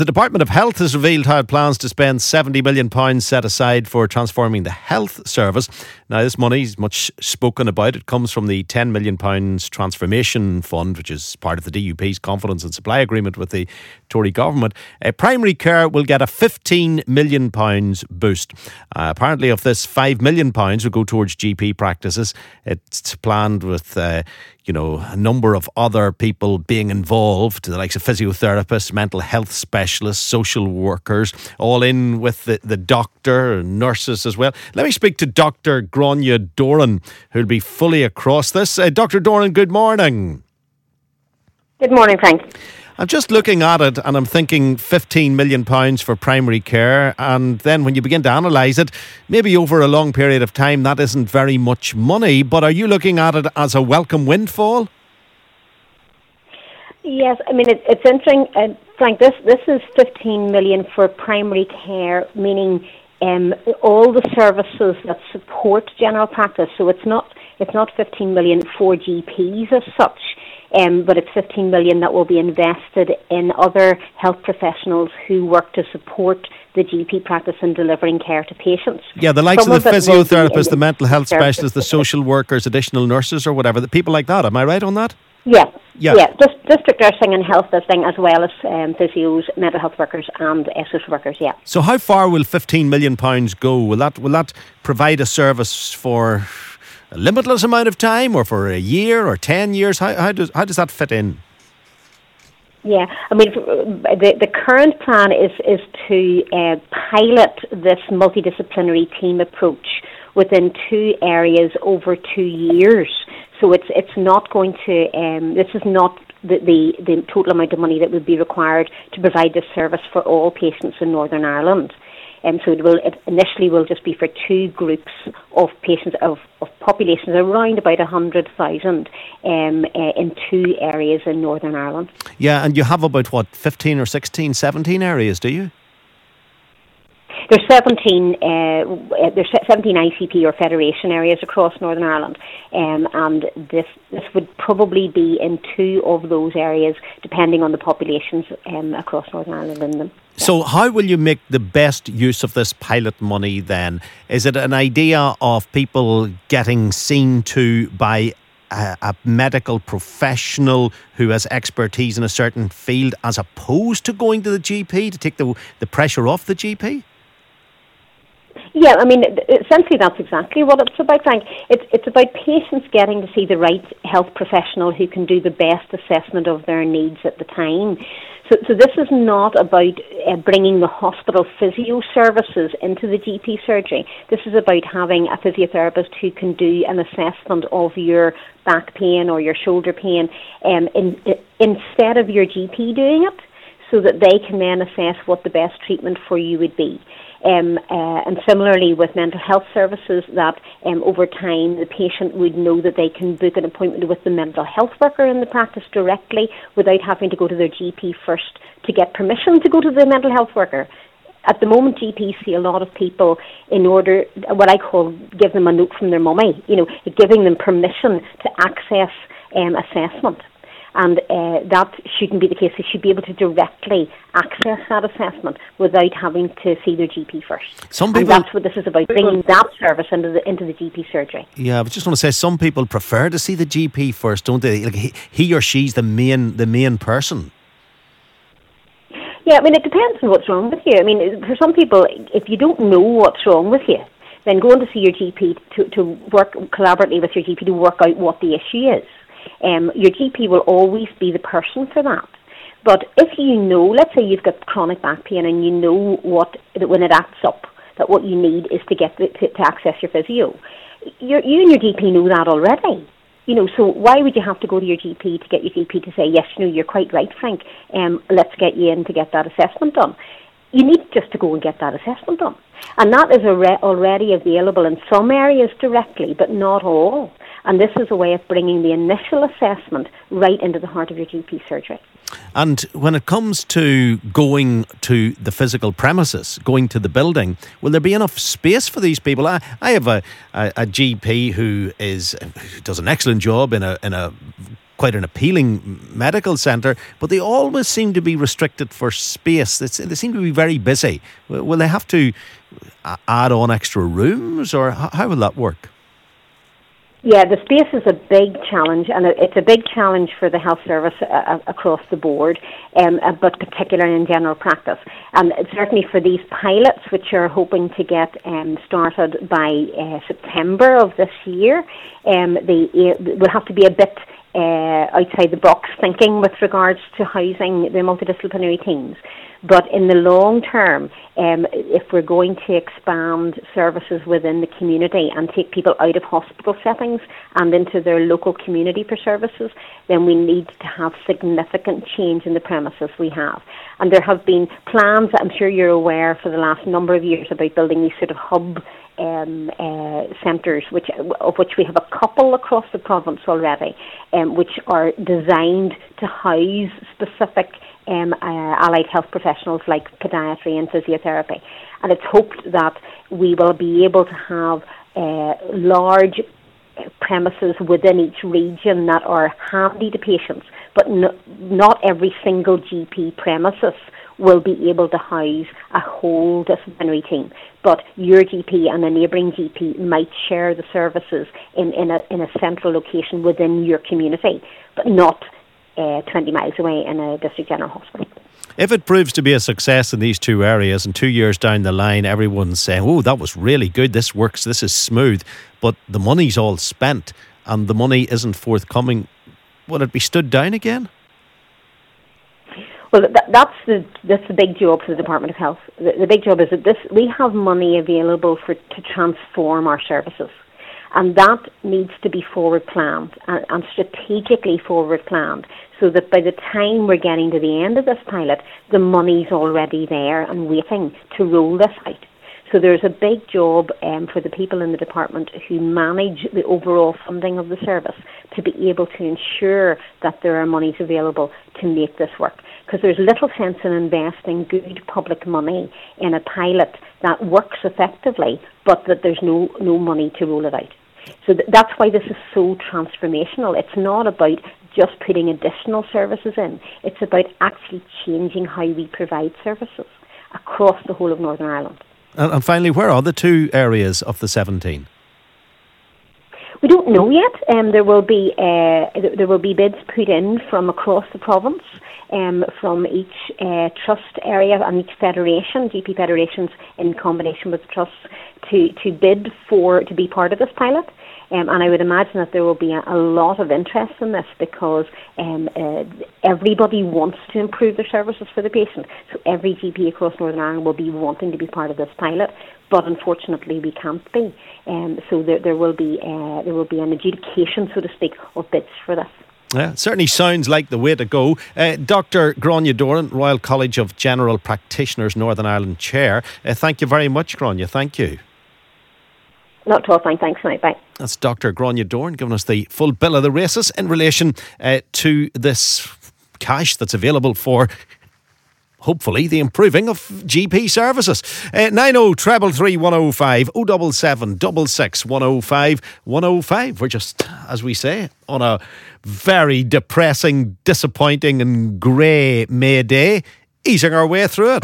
The Department of Health has revealed how it plans to spend £70 million set aside for transforming the health service. Now, this money is much spoken about. It comes from the £10 million Transformation Fund, which is part of the DUP's confidence and supply agreement with the Tory government. Primary care will get a £15 million boost. Apparently, of this, £5 million will go towards GP practices. It's planned with a number of other people being involved, the likes of physiotherapists, mental health specialists, social workers, all in with the doctor and nurses as well. Let me speak to Dr. Grania Doran, who'll be fully across this. Dr. Doran, good morning. Good morning, Frank. I'm just looking at it and I'm thinking £15 million for primary care, and then when you begin to analyse it, maybe over a long period of time that isn't very much money, but are you looking at it as a welcome windfall? Yes, I mean it's interesting, Frank. This is 15 million for primary care, meaning all the services that support general practice. So it's not 15 million for GPs as such. But it's 15 million that will be invested in other health professionals who work to support the GP practice in delivering care to patients. Yeah, the likes of the physiotherapists, the mental health specialists, the social workers, additional nurses or whatever, the people like that. Am I right on that? Yeah. Just district nursing and health visiting, as well as physios, mental health workers and social workers, yeah. So how far will £15 million go? Will that provide a service for a limitless amount of time, or for a year or 10 years? How does that fit in? Yeah, I mean, the current plan is to pilot this multidisciplinary team approach within 2 areas over 2 years. So it's not going to. This is not the total amount of money that would be required to provide this service for all patients in Northern Ireland. So it initially will just be for 2 groups of patients, of populations around about 100,000 in 2 areas in Northern Ireland. Yeah, and you have about, 15 or 16, 17 areas, do you? There's 17 ICP or federation areas across Northern Ireland, and this would probably be in 2 of those areas, depending on the populations across Northern Ireland in them. So how will you make the best use of this pilot money then? Is it an idea of people getting seen to by a medical professional who has expertise in a certain field, as opposed to going to the GP to take the pressure off the GP? Yeah, I mean, essentially that's exactly what it's about, Frank. It's about patients getting to see the right health professional who can do the best assessment of their needs at the time. So this is not about bringing the hospital physio services into the GP surgery. This is about having a physiotherapist who can do an assessment of your back pain or your shoulder pain instead of your GP doing it, so that they can then assess what the best treatment for you would be. And similarly with mental health services, that over time the patient would know that they can book an appointment with the mental health worker in the practice directly without having to go to their GP first to get permission to go to the mental health worker. At the moment, GPs see a lot of people in order, what I call, give them a note from their mummy, giving them permission to access assessment. And that shouldn't be the case. They should be able to directly access that assessment without having to see their GP first. And that's what this is about, bringing that service into the GP surgery. Yeah, I was just want to say, some people prefer to see the GP first, don't they? Like he or she's the main person. Yeah, I mean, it depends on what's wrong with you. I mean, for some people, if you don't know what's wrong with you, then going to see your GP to work collaboratively with your GP to work out what the issue is. Your GP will always be the person for that. But if you know, let's say you've got chronic back pain and you know that when it acts up, that what you need is to access your physio. You and your GP know that already. So why would you have to go to your GP to get your GP to say, yes, you're quite right, Frank, let's get you in to get that assessment done. You need just to go and get that assessment done. And that is already available in some areas directly, but not all. And this is a way of bringing the initial assessment right into the heart of your GP surgery. And when it comes to going to the physical premises, going to the building, will there be enough space for these people? I have a GP who does an excellent job in a quite an appealing medical centre, but they always seem to be restricted for space. They seem to be very busy. Will they have to add on extra rooms, or how will that work? Yeah, the space is a big challenge, and it's a big challenge for the health service across the board, but particularly in general practice. And certainly for these pilots, which are hoping to get started by September of this year, they will have to be a bit outside the box thinking with regards to housing the multidisciplinary teams. But in the long term, if we're going to expand services within the community and take people out of hospital settings and into their local community for services, then we need to have significant change in the premises we have. And there have been plans, I'm sure you're aware, for the last number of years about building these sort of hub centres, of which we have a couple across the province already, which are designed to house specific allied health professionals like podiatry and physiotherapy. And it's hoped that we will be able to have large premises within each region that are handy to patients, but not every single GP premises will be able to house a whole disciplinary team. But your GP and a neighbouring GP might share the services in a central location within your community, but not 20 miles away in a district general hospital. If it proves to be a success in these two areas, and 2 years down the line everyone's saying, oh, that was really good, this works, this is smooth, but the money's all spent and the money isn't forthcoming, will it be stood down again? Well, that's the big job for the Department of Health. The big job is that we have money available to transform our services. And that needs to be forward planned and strategically forward planned, so that by the time we're getting to the end of this pilot, the money's already there and waiting to roll this out. So there's a big job for the people in the department who manage the overall funding of the service to be able to ensure that there are monies available to make this work. Because there's little sense in investing good public money in a pilot that works effectively, but that there's no money to roll it out. So that's why this is so transformational. It's not about just putting additional services in. It's about actually changing how we provide services across the whole of Northern Ireland. And finally, where are the two areas of the 17? We don't know yet. There will be bids put in from across the province, from each trust area and each federation, GP federations in combination with trusts, to bid to be part of this pilot. And I would imagine that there will be a lot of interest in this because everybody wants to improve their services for the patient. So every GP across Northern Ireland will be wanting to be part of this pilot, but unfortunately we can't be. So there will be an adjudication, so to speak, of bids for this. Yeah, certainly sounds like the way to go. Dr. Gráinne Doran, Royal College of General Practitioners, Northern Ireland Chair. Thank you very much, Gráinne. Thank you. Not at all, fine. Thanks, mate. Bye. That's Dr. Gráinne Doran giving us the full bill of the races in relation to this cash that's available for, hopefully, the improving of GP services. 90 105 077 66 105 105. We're just, as we say, on a very depressing, disappointing and grey May day, easing our way through it.